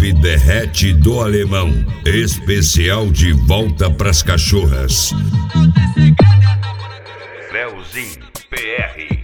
Bob Derrete do Alemão, especial de volta pras cachorras. Leozinho PR.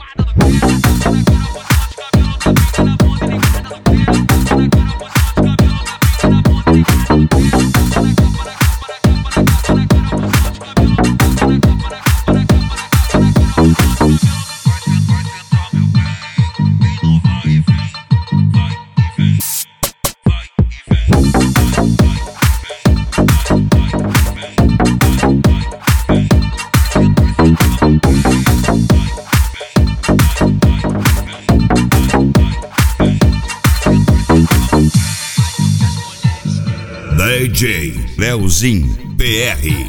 DJ Leozinho PR.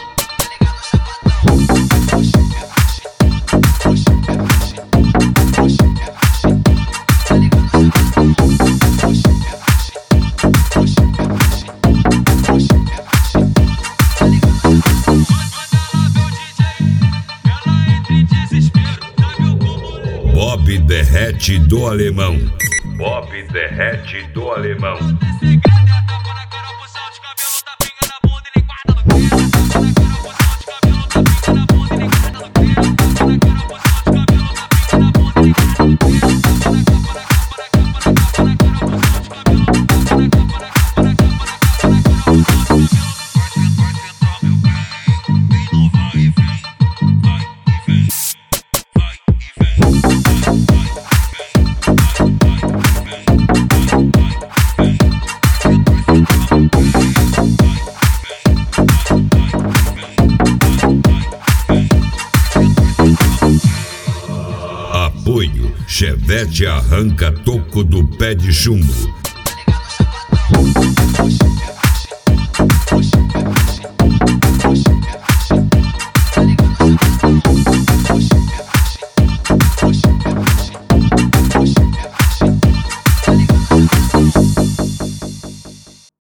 Bob Derrete do Alemão. Bob Derrete do Alemão. Apoio Chevette arranca toco do pé de chumbo.